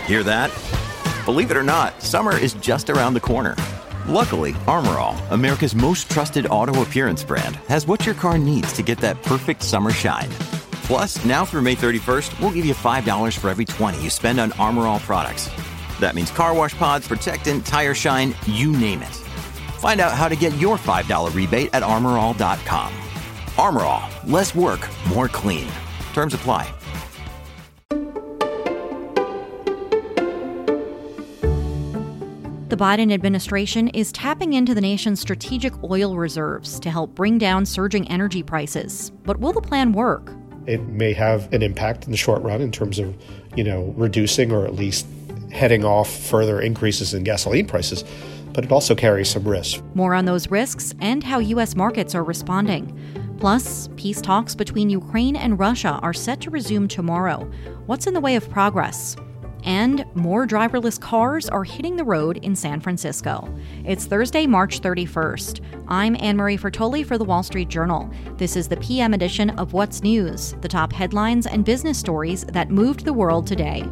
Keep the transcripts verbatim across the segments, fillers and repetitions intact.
Hear that? Believe it or not, summer is just around the corner. Luckily, Armor All, America's most trusted auto appearance brand, has what your car needs to get that perfect summer shine. Plus, now through May thirty-first, we'll give you five dollars for every twenty you spend on Armor All products. That means car wash pods, protectant, tire shine, you name it. Find out how to get your five dollars rebate at armor all dot com. Armor All, less work, more clean. Terms apply. The Biden administration is tapping into the nation's strategic oil reserves to help bring down surging energy prices. But will the plan work? It may have an impact in the short run in terms of, you know, reducing or at least heading off further increases in gasoline prices, but it also carries some risks. More on those risks and how U S markets are responding. Plus, peace talks between Ukraine and Russia are set to resume tomorrow. What's in the way of progress? And more driverless cars are hitting the road in San Francisco. It's Thursday, March thirty-first. I'm Anne-Marie Fertoli for The Wall Street Journal. This is the P M edition of What's News, the top headlines and business stories that moved the world today.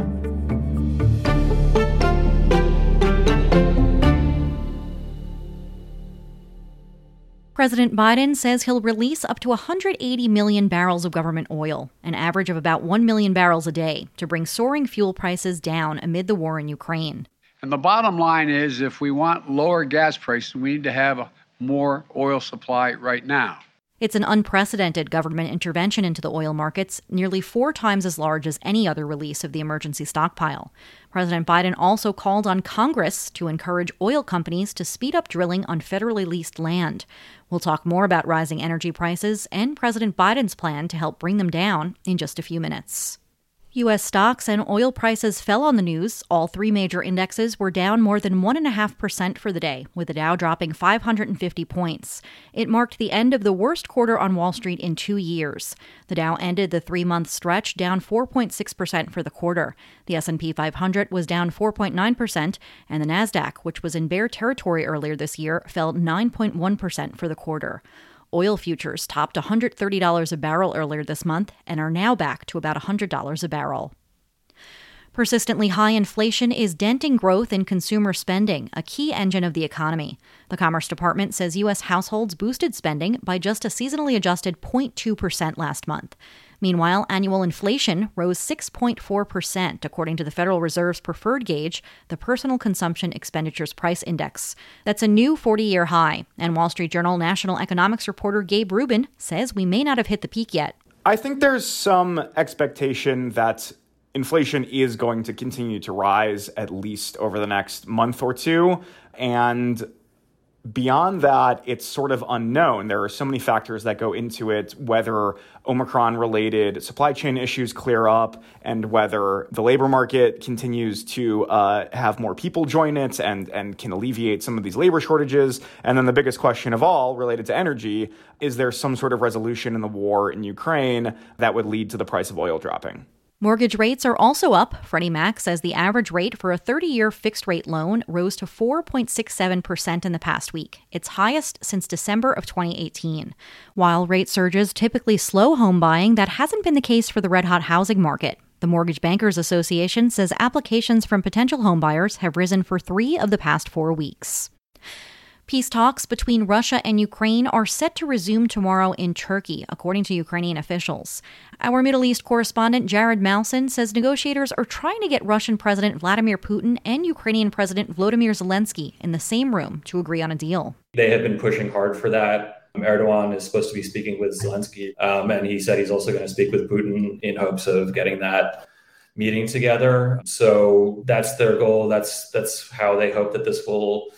President Biden says he'll release up to one hundred eighty million barrels of government oil, an average of about one million barrels a day, to bring soaring fuel prices down amid the war in Ukraine. And the bottom line is, if we want lower gas prices, we need to have a more oil supply right now. It's an unprecedented government intervention into the oil markets, nearly four times as large as any other release of the emergency stockpile. President Biden also called on Congress to encourage oil companies to speed up drilling on federally leased land. We'll talk more about rising energy prices and President Biden's plan to help bring them down in just a few minutes. U S stocks and oil prices fell on the news. All three major indexes were down more than one point five percent for the day, with the Dow dropping five hundred fifty points. It marked the end of the worst quarter on Wall Street in two years. The Dow ended the three-month stretch down four point six percent for the quarter. The S and P five hundred was down four point nine percent, and the Nasdaq, which was in bear territory earlier this year, fell nine point one percent for the quarter. Oil futures topped one hundred thirty dollars a barrel earlier this month and are now back to about one hundred dollars a barrel. Persistently high inflation is denting growth in consumer spending, a key engine of the economy. The Commerce Department says U S households boosted spending by just a seasonally adjusted zero point two percent last month. Meanwhile, annual inflation rose six point four percent, according to the Federal Reserve's preferred gauge, the Personal Consumption Expenditures Price Index. That's a new forty-year high, and Wall Street Journal national economics reporter Gabe Rubin says we may not have hit the peak yet. I think there's some expectation that inflation is going to continue to rise at least over the next month or two, and beyond that, it's sort of unknown. There are so many factors that go into it, whether Omicron-related supply chain issues clear up and whether the labor market continues to uh, have more people join it and, and can alleviate some of these labor shortages. And then the biggest question of all, related to energy, is there some sort of resolution in the war in Ukraine that would lead to the price of oil dropping? Mortgage rates are also up. Freddie Mac says the average rate for a thirty-year fixed-rate loan rose to four point six seven percent in the past week, its highest since December of twenty eighteen. While rate surges typically slow home buying, that hasn't been the case for the red-hot housing market. The Mortgage Bankers Association says applications from potential homebuyers have risen for three of the past four weeks. Peace talks between Russia and Ukraine are set to resume tomorrow in Turkey, according to Ukrainian officials. Our Middle East correspondent Jared Malson says negotiators are trying to get Russian President Vladimir Putin and Ukrainian President Volodymyr Zelensky in the same room to agree on a deal. They have been pushing hard for that. Erdogan is supposed to be speaking with Zelensky, um, and he said he's also going to speak with Putin in hopes of getting that meeting together. So that's their goal. That's that's how they hope that this will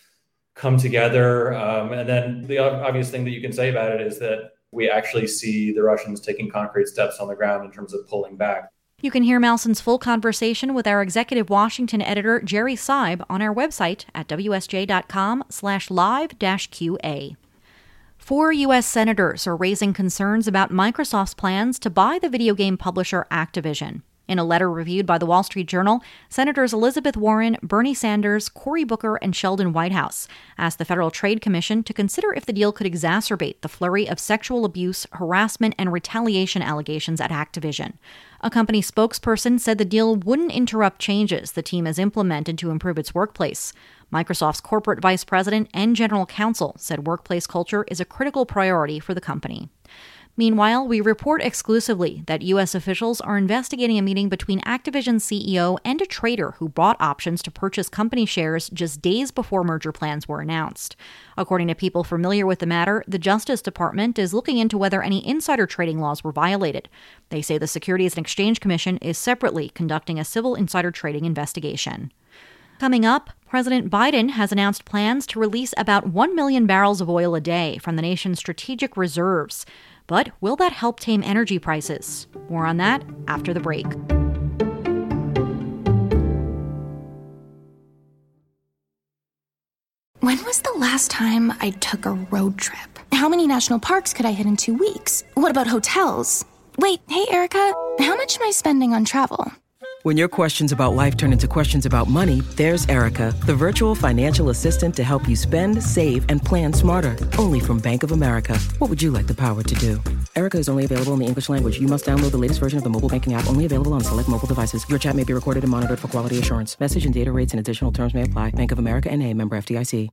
come together. Um, and then the obvious thing that you can say about it is that we actually see the Russians taking concrete steps on the ground in terms of pulling back. You can hear Malson's full conversation with our executive Washington editor, Jerry Seib, on our website at W S J dot com slash live dash Q A. Four U S senators are raising concerns about Microsoft's plans to buy the video game publisher Activision. In a letter reviewed by the Wall Street Journal, Senators Elizabeth Warren, Bernie Sanders, Cory Booker, and Sheldon Whitehouse asked the Federal Trade Commission to consider if the deal could exacerbate the flurry of sexual abuse, harassment, and retaliation allegations at Activision. A company spokesperson said the deal wouldn't interrupt changes the team has implemented to improve its workplace. Microsoft's corporate vice president and general counsel said workplace culture is a critical priority for the company. Meanwhile, we report exclusively that U S officials are investigating a meeting between Activision's C E O and a trader who bought options to purchase company shares just days before merger plans were announced. According to people familiar with the matter, the Justice Department is looking into whether any insider trading laws were violated. They say the Securities and Exchange Commission is separately conducting a civil insider trading investigation. Coming up, President Biden has announced plans to release about one million barrels of oil a day from the nation's strategic reserves. But will that help tame energy prices? More on that after the break. When was the last time I took a road trip? How many national parks could I hit in two weeks? What about hotels? Wait, hey, Erica, how much am I spending on travel? When your questions about life turn into questions about money, there's Erica, the virtual financial assistant to help you spend, save, and plan smarter. Only from Bank of America. What would you like the power to do? Erica is only available in the English language. You must download the latest version of the mobile banking app, only available on select mobile devices. Your chat may be recorded and monitored for quality assurance. Message and data rates and additional terms may apply. Bank of America N A, member F D I C.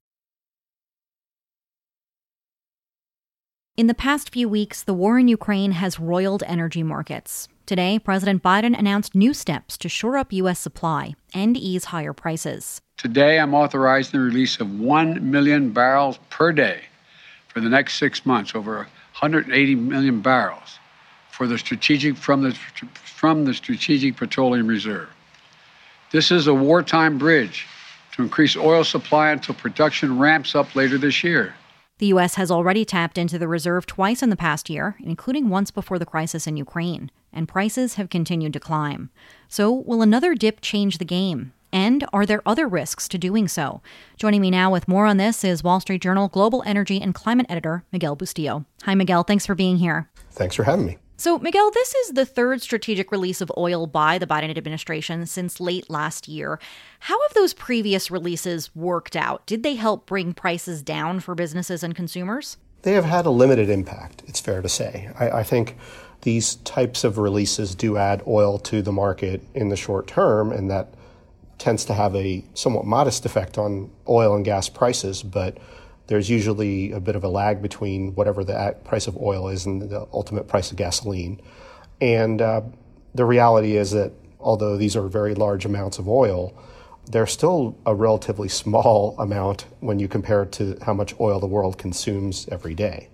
In the past few weeks, the war in Ukraine has roiled energy markets. Today, President Biden announced new steps to shore up U S supply and ease higher prices. Today, I'm authorizing the release of one million barrels per day for the next six months, over one hundred eighty million barrels for the strategic from the from the Strategic Petroleum Reserve. This is a wartime bridge to increase oil supply until production ramps up later this year. The U S has already tapped into the reserve twice in the past year, including once before the crisis in Ukraine, and prices have continued to climb. So will another dip change the game? And are there other risks to doing so? Joining me now with more on this is Wall Street Journal Global Energy and Climate Editor Miguel Bustillo. Hi, Miguel. Thanks for being here. Thanks for having me. So, Miguel, this is the third strategic release of oil by the Biden administration since late last year. How have those previous releases worked out? Did they help bring prices down for businesses and consumers? They have had a limited impact, it's fair to say. I, I think these types of releases do add oil to the market in the short term, and that tends to have a somewhat modest effect on oil and gas prices, but there's usually a bit of a lag between whatever the price of oil is and the ultimate price of gasoline. And uh, the reality is that although these are very large amounts of oil, they're still a relatively small amount when you compare it to how much oil the world consumes every day.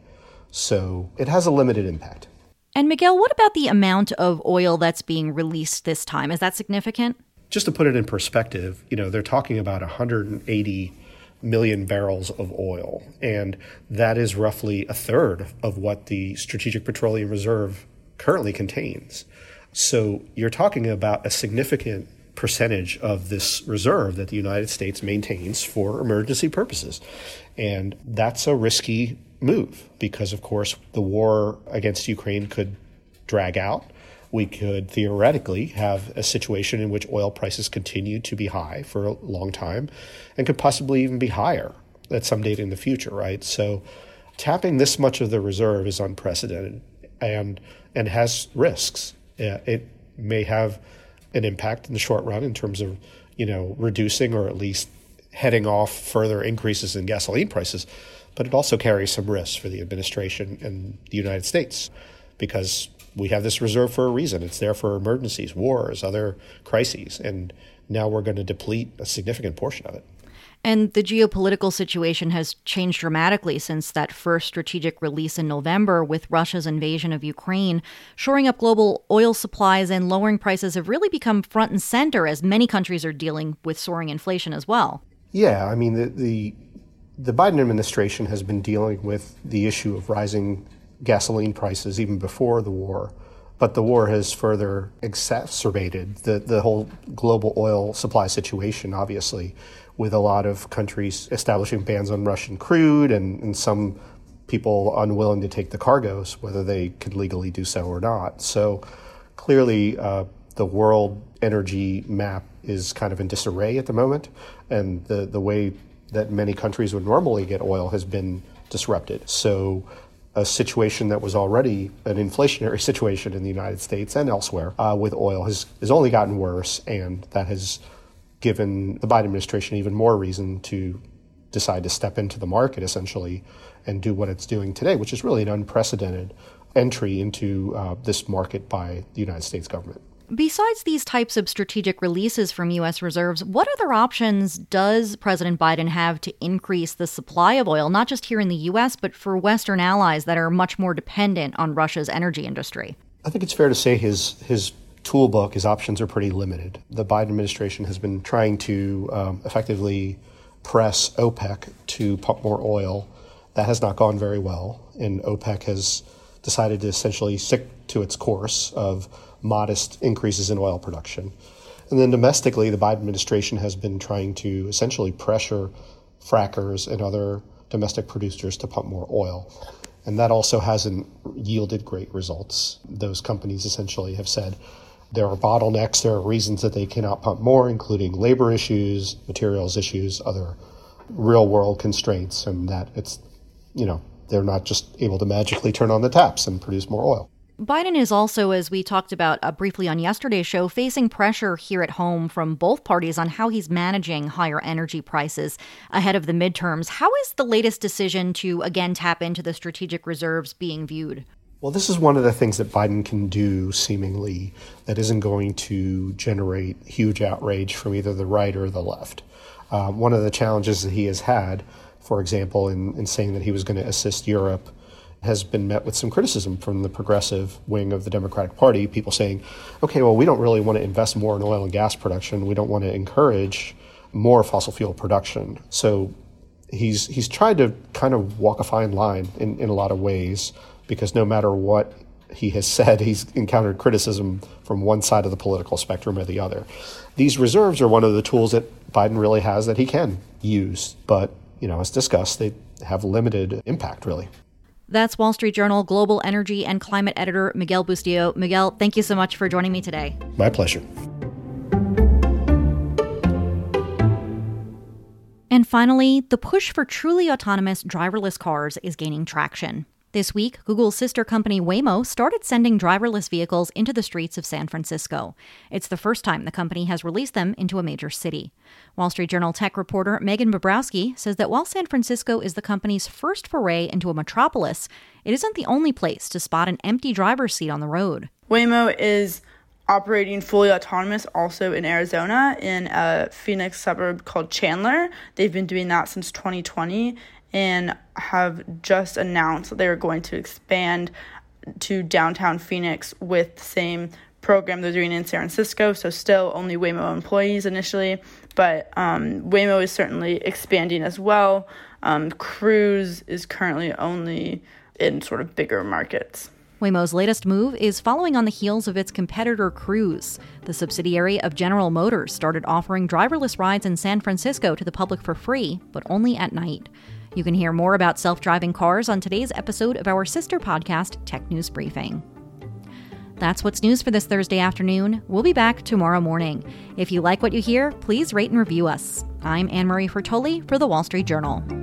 So it has a limited impact. And Miguel, what about the amount of oil that's being released this time? Is that significant? Just to put it in perspective, you know, they're talking about one hundred eighty million barrels of oil, and that is roughly a third of what the Strategic Petroleum Reserve currently contains. So you're talking about a significant percentage of this reserve that the United States maintains for emergency purposes. And that's a risky move because, of course, the war against Ukraine could drag out. We could theoretically have a situation in which oil prices continue to be high for a long time and could possibly even be higher at some date in the future, right? So tapping this much of the reserve is unprecedented and and has risks. Uh, it may have an impact in the short run in terms of, you know, reducing or at least heading off further increases in gasoline prices, but it also carries some risks for the administration and the United States because we have this reserve for a reason. It's there for emergencies, wars, other crises, and now we're going to deplete a significant portion of it. And the geopolitical situation has changed dramatically since that first strategic release in November with Russia's invasion of Ukraine. Shoring up global oil supplies and lowering prices have really become front and center as many countries are dealing with soaring inflation as well. Yeah, I mean, the the, the Biden administration has been dealing with the issue of rising gasoline prices even before the war, but the war has further exacerbated the, the whole global oil supply situation, obviously, with a lot of countries establishing bans on Russian crude and, and some people unwilling to take the cargoes, whether they could legally do so or not. So clearly, uh, the world energy map is kind of in disarray at the moment, and the, the way that many countries would normally get oil has been disrupted. So a situation that was already an inflationary situation in the United States and elsewhere uh, with oil has, has only gotten worse, and that has given the Biden administration even more reason to decide to step into the market, essentially, and do what it's doing today, which is really an unprecedented entry into uh, this market by the United States government. Besides these types of strategic releases from U S reserves, what other options does President Biden have to increase the supply of oil, not just here in the U S, but for Western allies that are much more dependent on Russia's energy industry? I think it's fair to say his his toolbook, his options are pretty limited. The Biden administration has been trying to um, effectively press OPEC to pump more oil. That has not gone very well, and OPEC has decided to essentially stick to its course of modest increases in oil production. And then domestically, the Biden administration has been trying to essentially pressure frackers and other domestic producers to pump more oil. And that also hasn't yielded great results. Those companies essentially have said there are bottlenecks, there are reasons that they cannot pump more, including labor issues, materials issues, other real-world constraints, and that it's, you know, they're not just able to magically turn on the taps and produce more oil. Biden is also, as we talked about uh, briefly on yesterday's show, facing pressure here at home from both parties on how he's managing higher energy prices ahead of the midterms. How is the latest decision to, again, tap into the strategic reserves being viewed? Well, this is one of the things that Biden can do, seemingly, that isn't going to generate huge outrage from either the right or the left. Uh, one of the challenges that he has had, for example, in, in saying that he was going to assist Europe, has been met with some criticism from the progressive wing of the Democratic Party, people saying, okay, well, we don't really want to invest more in oil and gas production. We don't want to encourage more fossil fuel production. So he's he's tried to kind of walk a fine line in, in a lot of ways, because no matter what he has said, he's encountered criticism from one side of the political spectrum or the other. These reserves are one of the tools that Biden really has that he can use. But, you know, as discussed, they have limited impact, really. That's Wall Street Journal global energy and climate editor Miguel Bustillo. Miguel, thank you so much for joining me today. My pleasure. And finally, the push for truly autonomous driverless cars is gaining traction. This week, Google's sister company Waymo started sending driverless vehicles into the streets of San Francisco. It's the first time the company has released them into a major city. Wall Street Journal tech reporter Megan Bobrowski says that while San Francisco is the company's first foray into a metropolis, it isn't the only place to spot an empty driver's seat on the road. Waymo is operating fully autonomous also in Arizona in a Phoenix suburb called Chandler. They've been doing that since twenty twenty. And have just announced that they are going to expand to downtown Phoenix with the same program they're doing in San Francisco. So still only Waymo employees initially, but um, Waymo is certainly expanding as well. Um, Cruise is currently only in sort of bigger markets. Waymo's latest move is following on the heels of its competitor Cruise. The subsidiary of General Motors started offering driverless rides in San Francisco to the public for free, but only at night. You can hear more about self-driving cars on today's episode of our sister podcast, Tech News Briefing. That's what's news for this Thursday afternoon. We'll be back tomorrow morning. If you like what you hear, please rate and review us. I'm Anne Marie Fertoli for The Wall Street Journal.